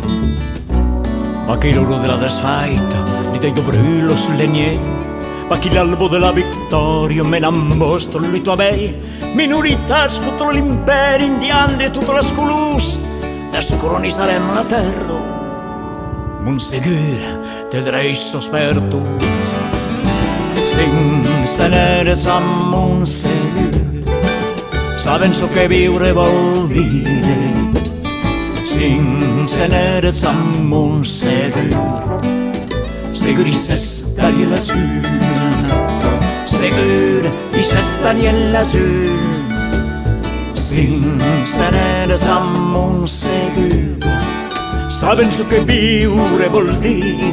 Vaquero de la desfaita, ni de brûlos leñer, aquí l'albo de la victòria me n'ambostro i tu avei minoritats contra l'imperi indian de totes les colors descolonitzarem la terra. Montségur té drets per tot, sense neres amb Montségur, sabent so que viure vol dire. Sense neres amb Montségur, segur i s'estaria l'azul, segur i s'estaria l'azul. Sense neres amb Montségur, sabent so que viure vol dir.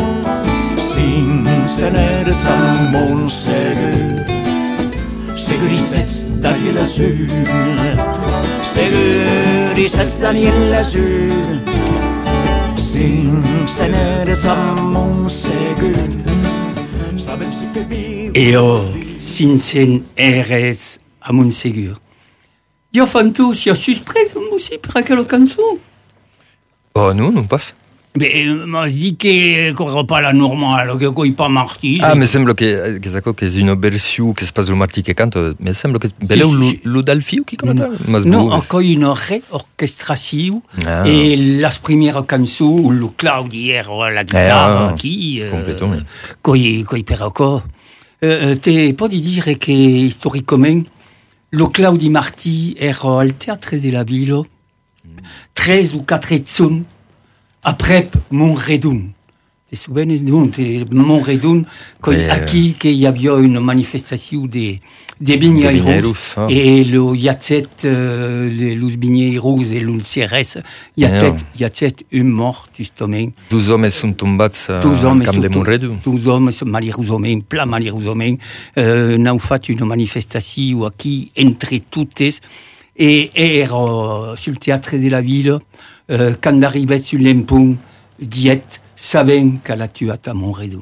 Sense neres amb Montségur, segur i s'estaria l'azul, segur i s'estaria l'azul. Sense neres amb Montségur, sabent so que viure. Et oh, sense neres à Montségur. Io fanto, si je suis prêt aussi pour aquella canzone. Oh, non, non pas. Mais m'a dit que corre pas la normale, que coi pas Martí. Ah, mi sembra che che sa che è una versione che spazio Martí che canta, mi sembra che bello lo dal fiu che canta. Non, encore une réorchestration ah. Et la première canzone le Claudier la guitare ah, qui complètement. Euh, coi coi perocco. Euh, te podi dire che historiquement le Claudi Martí era al Teatro della Villa tres ou quatre éditions après Montredon. Tu te souviens de Montredon, quand aquí qu'il y avait une manifestation des des viñeiros et le Yatzet, euh, les viñeiros et le Cierres, Yatzet, Yatzet est mort justement. Deux hommes sont tombés au camp de Montredon. Deux hommes sont malheureusement, plein malheureusement, euh, n'ont fait une manifestation aquí entre toutes et era sur le théâtre de la ville. Euh, quand arrivait sur l'impont, Diet, savant qu'elle a tué à Montredon.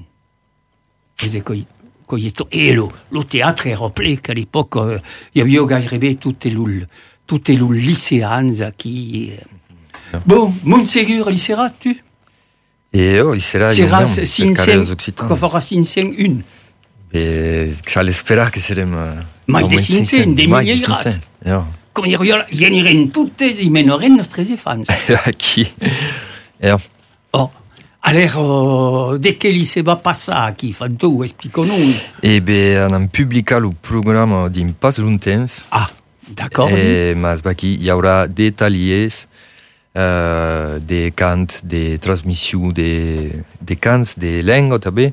Et le, le théâtre est rappelé qu'à l'époque, euh, il y avait gairebé toutes les, toutes les lycéennes qui... Bon, Montségur, lycérat, tu E oh, sarà Sarà per Sinsen, Carreros Occitano. che farà Sinsen un. E all'espera che saremo... Mai de Sinsen, de Mai mille gradi. Ja. Come io, ieniren tutte i menoren nostre fans. Qui. Ja. Oh, alors, dès che li se va passare qui, fa tu, explico noi. E beh, hanno pubblicato il programma di pas lontens. Ah, d'accord. E ma qui, il y aura des tagliers, euh, des cants, des transmissions, des, des cants, des langues també.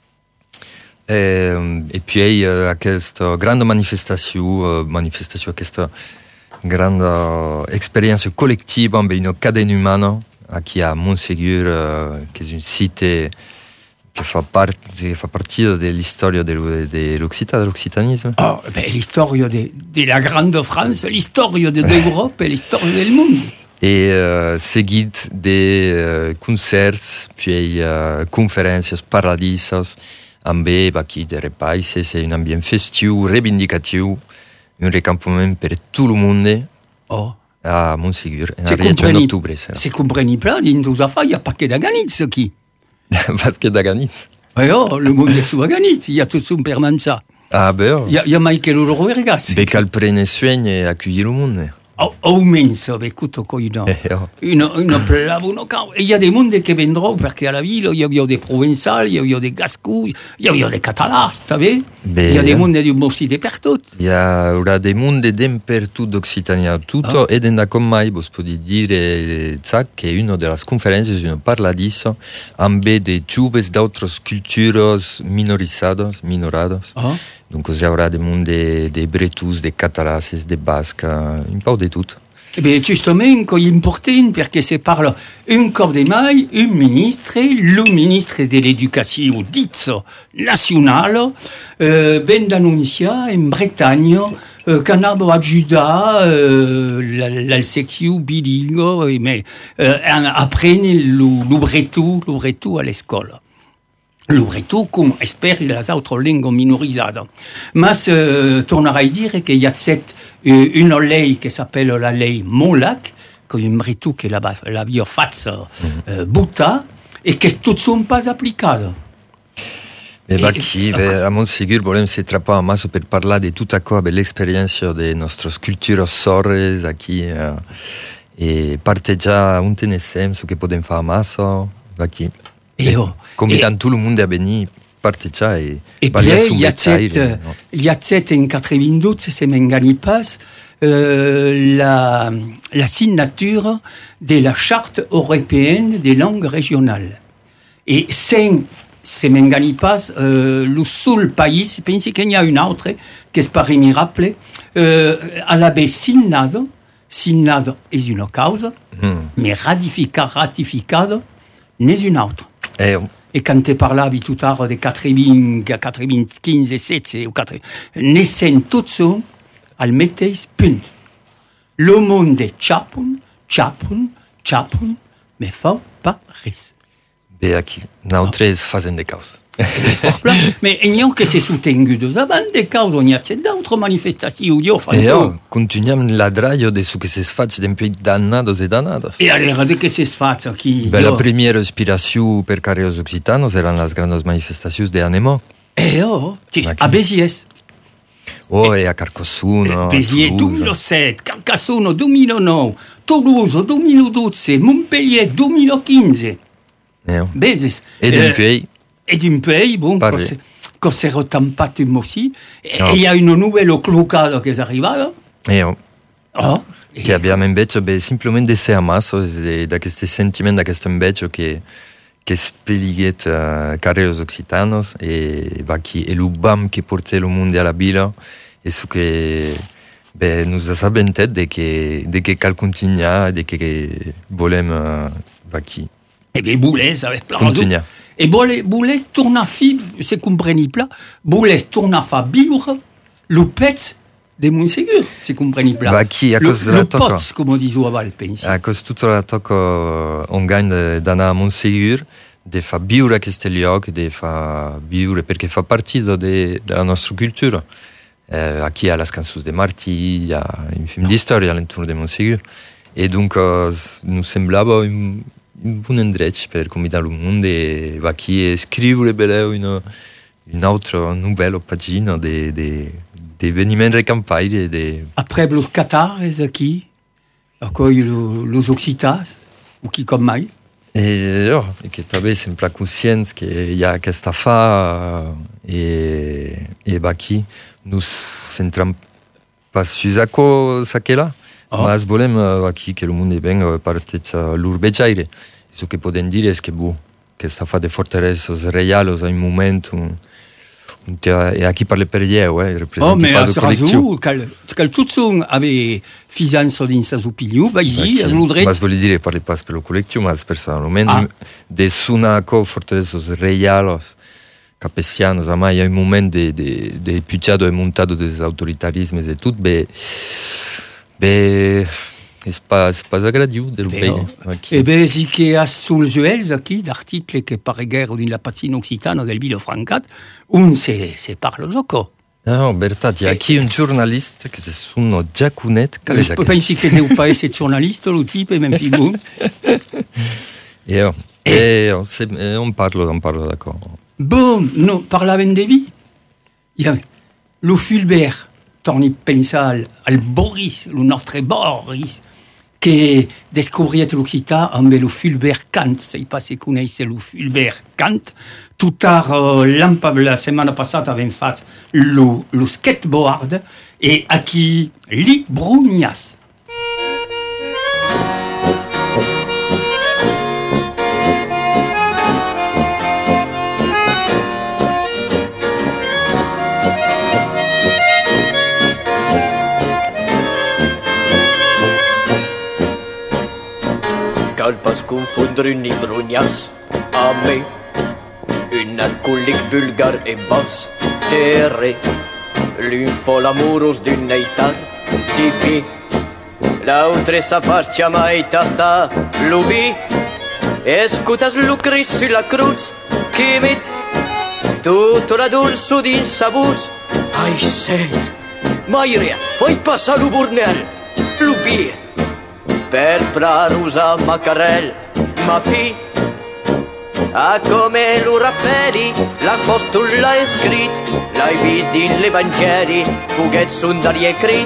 E, e poi uh, questa grande manifestazione, uh, manifestazione, questa grande esperienza collettiva amb una cadena umana qui a Montségur, uh, che è un sito che fa parte, che fa parte dell'storia dell'Occitania, dell'occitanismo. Oh, beh, l'istoria de, de la grande France, l'istoria de l'Europe e l'istoria del mondo. E uh, seguit de uh, concerts, puis uh, conferenze, paradisses, amb qui des països, c'est un ambient festiu, revendicatiu, un recampament per tout le monde. Oh. A Montségur, en la région d'octobre. C'est comprenibile, in tout ça, il y a pas que d'Aganitz qui. Parce que d'Aganitz. Eh oh, le monde est sous Aganitz, il y a tout son permanenza. Ah ben. Il y a, il y a Michael Orovergas. Bec al prene soin et accueillir le monde. Oh, oh immenso, écoute, coïna. Une, une plave, une camp. Et il y a des mondes qui viendront, parce qu'à la ville, il y a des provençals, il y a des gascous, il y a des catalans, tu sais. Il y a des mondes du Morside per tout. Il y aura des mondes d'un per tout d'Occitania, tutto, e da con mai, vos potete dire, che una delle conferenze è una parladissa, amb de tubes d'autres cultures minorizadas, minoradas. Oh. Donc, il y aura des mondes des Bretous, des Catalans, des Basques, un peu de tout. Eh bien, justement, c'est important parce que c'est parle un corps de maille, un ministre, le ministre de l'Éducation dite nationale, euh, ben d'annoncia en Bretagne, euh, canabo a Juda, euh, la, la section bilingue, mais euh, apprennent le, le breton, le breton à l'école. Le breton, come esperi les autres langues minorisées. Mais euh, tornerai à dire qu'il y a cette, euh, une loi qui s'appelle la loi Molac, que un breton qui la, la bio faite euh, buta, et que tout ne sont pas applicables. E va qui, a Montségur, volem se trappa a masso per parlare di tutta cosa, l'esperienza delle nostre culture sorres, qui, uh, e parteggiare un tenesem su che podem fare a masso, va qui. Et oh, convidant tout le monde à venir partager et, et puis il y a cette il y a cette en quatre-vingt-douze c'est m'engani pas euh, la la signature de la charte européenne des langues régionales et c'est c'est m'engani pas euh, le seul pays pense qu'il y a une autre qui est par mi rappelé euh, à la baie signado signado est une cause mm. mais ratifica ratificado n'est une autre. Eh, et quand tu parlais tout à l'heure de quatre-vingts, quatre-vingt-quinze et sept, naissent tout ça al mateix punt. Le monde chapun, chapun, chapun, mais fa pas res. Bé, aquí, nosaltres no. fazem de causa. Mais il n'y a que c'est soutenu avant des causes, il y a d'autres manifestations. Et oh, continuiamo la draio de ce que se fa d'un peu dannados et dannados. Et alors, de que se fa qui? Ben, la première inspiration per Carreros Occitanos eran las grandes manifestacions de Anemo. Eh oh, a Béziers. Oh, e a Carcassonne. Béziers duemilasept, Carcassonne duemilanove, Toulouse duemiladodici, Montpellier duemilaquinze. Eh oh. Béziers. Et d'un pays. Et d'un pays, bon, qu'on se retampa aussi. Et il y a une nouvelle clocade qui est arrivée. Et oh. Oh. Che abbiamo invece beh, simplemente se amasso da questo sentimento, da questo invece che che spiegat uh, Carreros Occitanos e va chi e l'ubam che porta il mondo alla bila e su che beh, nous sabentet de che de che cal continua de che volem uh, va chi e beh Boulez avec plein continua. Et Boulez tourne à fi, c'est compréhensible. Boulez tourne à fa vivre le pet de Montségur, c'est compréhensible. Bah, qui, à le, cause de le la toque. Le pot, comme on dit au Val, pensi. À cause de toute la toque, on gagne d'aller à Montségur, de faire vivre à questo lieu, de faire vivre, perché fa partie de, de la nostra cultura. Euh, qui il y a les cançons de Marty, il y a un film d'histoire à l'entour de Montségur. Et donc, euh, nous semblava une un buon endretch per convidare il mondo e va chi e scrivere bello una, un'altra nouvelle pagina di de, de avvenimenti recampairi. De... Après, los Qatares aquí, accueille los Occitas, ou qui comme mai. E, oh, e che també sempre conscients que hi ha aquesta fa e, e va aquí nos centram pas sus aco saquela, oh. mas volem aquí que el món venga parteig l'urbejaire. Eso que podem dir és que bu, aquesta fa de fortalezas reales a un moment un, e aquí parle per ieu, eh, oh, mais à Srazou, cal, cal tout son avait fisanza din sa opinion, va ici, okay. l'udret. Mas voglio dire, parle pas per lo collectiu, mas personalmente, ah. de suna co fortalezas reales, capesianos, ama, hi ha un moment de, de, de puchado e montado des autoritarismes e tot, be, be, és pas, és pas agradiu del vell. E be, si que has sul juels aquí, d'article que pareguer din la patina occitana del Vilafrancat, un se, se parla doco. No, veritat, hi ha aquí un giornalista que se sono Giacunet. Je pensi que deu pas esse giornalista, lo type, même figur. E oh, e oh, se, e on parlo, on parlo d'accord. Bon, no, parlaven de vi. Hi ha lo Fulbert, torni pensar al Boris, lo nostre Boris, que descobriet l'Occità amb lo Fulbert Kant, se pas se coneix lo Fulbert Kant. Tout tard, uh, la setmana passata avem fatto lo, lo skateboard e aquí li Brugnas. Cal pas confondre ni Brugnas a me, un alcoolique bulgare e bas terre, l'un fol amoureux d'une eitar di pi, l'autre s'appartient mai tasta l'ubi, escutas lucris sur la cruz che met tutto la dulce din sabuts, ai set, mairea, poi passa lu burnel, l'ubi, per prarusa macarel, ma fi, a come lo rappelli, l'apostol l'ha scrit, l'hai vist in l'Evangeli, fughet sunt d'arie crit.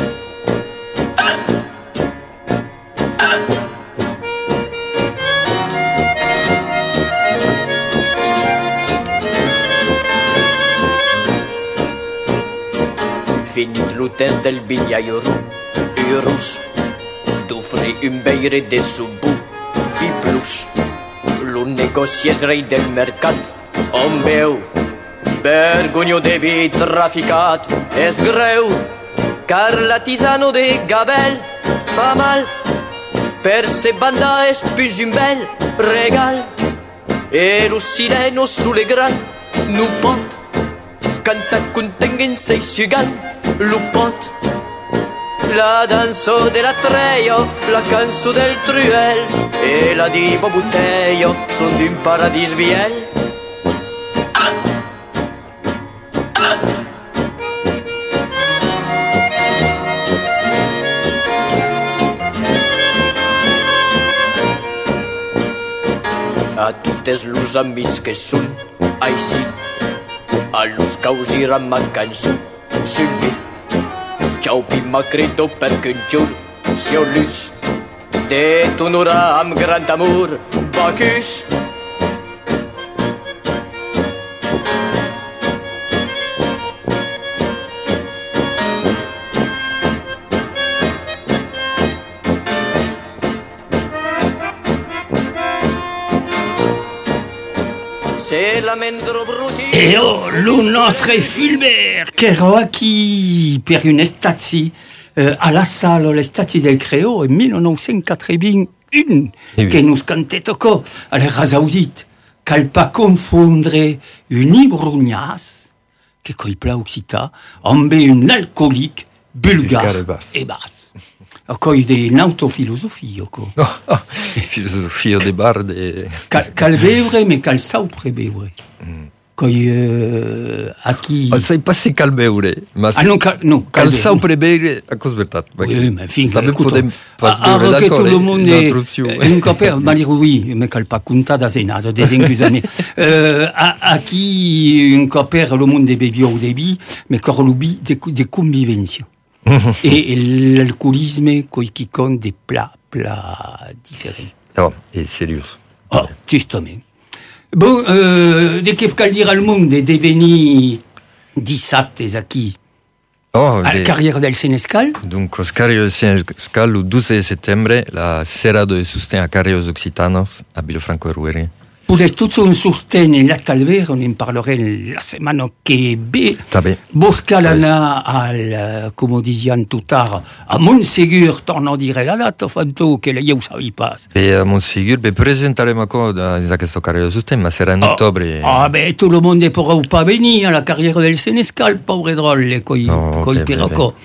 Finit lo test del vignaio rus, d'offrir un beire de subbu, i plus. Un negoci és rei del mercat, on veu, vergonyo de vi traficat, és greu, car la tisano de Gabel fa mal, per se banda és plus un bel regal, e lo sireno sulle gran no pot, canta contengen sei sugan, lo pot. La danzo della treio, la canzo del truel e la di Bobuteio son d'un paradis viel. Ah! Ah! A totes los amics que són així, a los causira ma cançó, Sylvie. Ciaupi m'ha credo perquè un jur, si ho lus, de t'honorar amb gran amor, Bacchus. C'est l'amendro bruti. E oh, lo nostre Fulbert, che era qui per un'estate eh, alla sala l'estate del Creo en millenovecentoquatrevint un, eh che nos cantait tocò alle rasaudit, cal pas confondre un ibrugnas, che coi pla occità, amb un alcoolique bulgare e bas. Coi de nautofilosofia, co. Oh, oh, filosofia de bar de... Cal, cal beure, me cal saupre beure. Mm. coi uh, aquí... Sai pas se cal beure, mas... Ah, non, cal, no, cal sau prebeire a cos veritat. Oui, mais fin, podem pas ah, beure que d'alcool, tout le monde eh, est... notre opció. Un copère, m'a dit oui, mais cal pas conta da zenado, des incusani. euh, aquí, un copère, le monde est bébé au débit, mais cor l'oubi des, des convivences. et, et l'alcoolisme, coi qui compte des plats, plats différents. Oh, et seriós. Oh, justement. Bon, euh, de què cal dir al monde de venir dissabtes aquí Oh, a la de... carriera del Senescal? Donc, os Carriers Senescal, el doce de setembre, la Sera de Sostén a Carriers Occitanos a Vilafranco de Rueri. Podes tots un sostén la Talver, on en parlerem la setmana que ve. Està bé. Vos cal anar al, com dizian tot ara, a Montsegur, torno a dire la data, fanto que la ja ho sabi pas. Bé, a Montsegur, bé, presentarem acord dins aquest Carriers de Sostén, ma serà en octobre. Ah, bé, tot el monde pourrà pas venir a la carriera del Senescal, pauvre drôle, coi, Oh, coi bé, bé, peracò.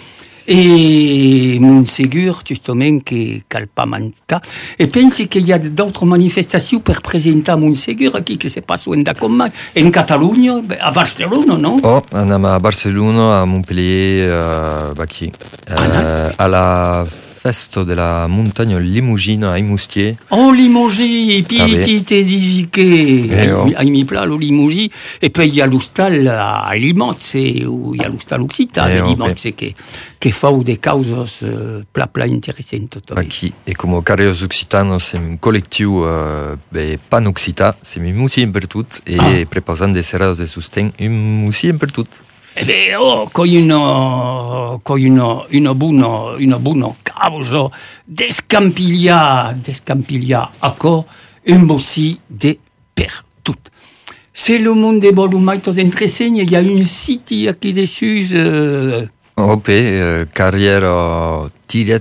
Et Montsegur, justement, que cal pas mancar. Et pense qu'il y a d'autres manifestations pour présenter Montsegur aquí, que se passe en Dacoma, en Catalunya, a Barcelona, non? Oh, anem a Barcelona, a Montpellier, uh, aquí, uh, a la festa de la muntanya Limousine a Imoustier. Oh, Limoges, puis Ah, bé. tu t'es dit que Eh, oh. il m'y plaît, le Limoges. Et puis il y a l'hostal à Limotz, ou il y a l'hostal occitan Eh, de oh, Limotz, que, que fa des causes uh, pla, pla interessantes. també. Aquí, e com Carriers Occitanos sem un col·lectiu uh, bé, pan-occità, sem un musiem per tot, e Ah. preposant de serades de sostén, un musiem per tot. Eh bien, oh, coi una, coi una, una buona, una buona causa d'escampiglia, d'escampiglia ancora un bossi de per tout. C'est le monde des bolumaitos d'entresegna, il y a une city qui dessus, euh, Ope, uh, carriera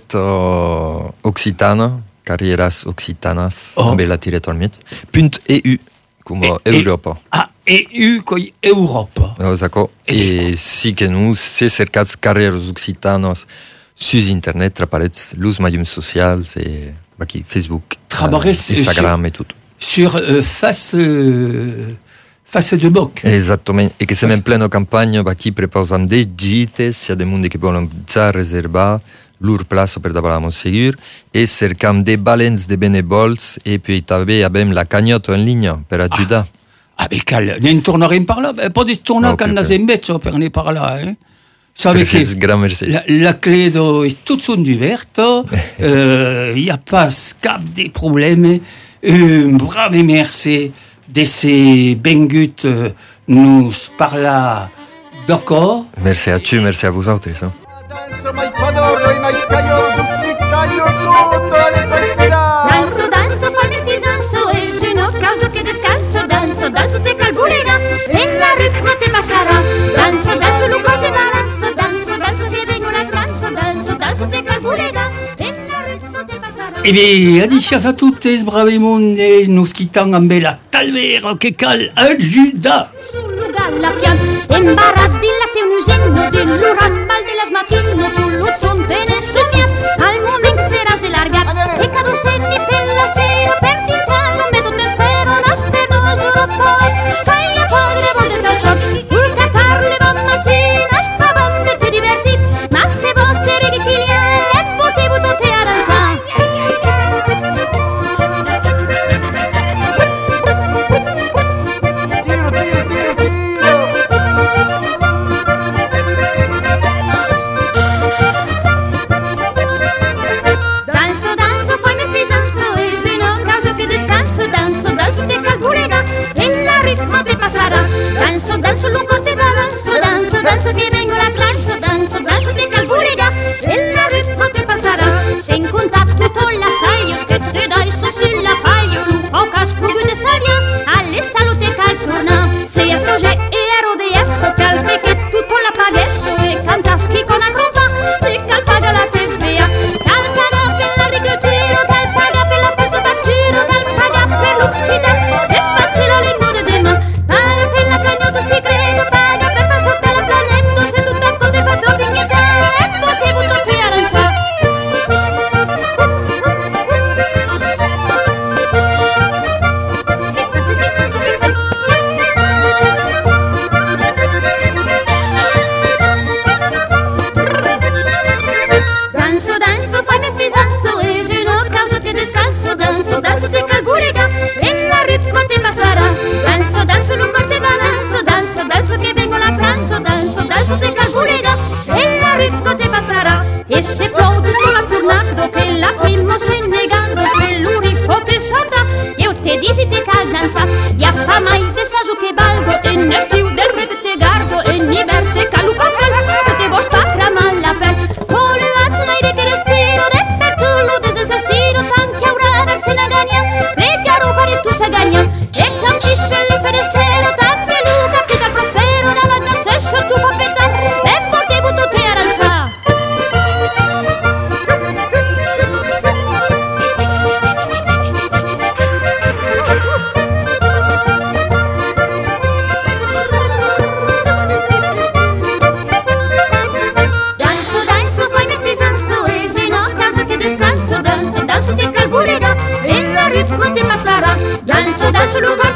tireto occitana, carrieras occitanas, Oh. bé la tireto al mit, punt E U, com E- Europa. ah, E U coi Europa. Oh, d'accord. E sì che nu se cercats carrieros occitanos sus internet, traparets los mediums socials, e aquí, Facebook, Trabarets, uh, Instagram e tot. Sur euh, face, euh, face de boc. Exactament, e che siamo in plena campagna, aquí preposam de gites, sia de mundi che vogliono già reservar lur plaça per davant a Montsegur, e cercam de balens de benevols, e poi també abbiamo la cagnotta in linea per ajudar. Ah, ben, cal, ne tornerem par là. Ben, podes tornar Ok, quand ok. nas en mezzo per ne par là, eh? Sabe que Perfect, gran merci. la, la cledo est tout son diverto, il euh, n'y a pas cap de problème. Un brave merci de ces bengut euh, nous parla d'accord. Merci a tu, merci a vosaltres. Eh? Danzo mai fadorro e mai caio d'occitaio tutto le festirà. Danzo, danzo, fammi fisanzo e se no causa che descanso. Danzo, danzo, te calburerà e la ritmo te passerà. Danzo, danzo, lupo te balanzo. Danzo, danzo, che vengo la transo. Danzo, danzo, te calburerà e la ritmo te passerà. Eh bien, adicias a toutes, brave monde, nous quittons amb la talvera che cal ajuda. Sul lugar la pian, embarrat di la teu nugenno, di l'urambal de las maquino, tu l'uzzon te ne somiat, al moment que seràs elargat, e cado senni per la sera, per dintre non vedo te spero, nas per nos europoi, fai la padre vol de tot, ul catar le bon mattina, spavam de te divertit, ma se vos te rigitilia, e potevo te aranzar. Tiro, tiro, tiro, tiro. Danso, danso, lugo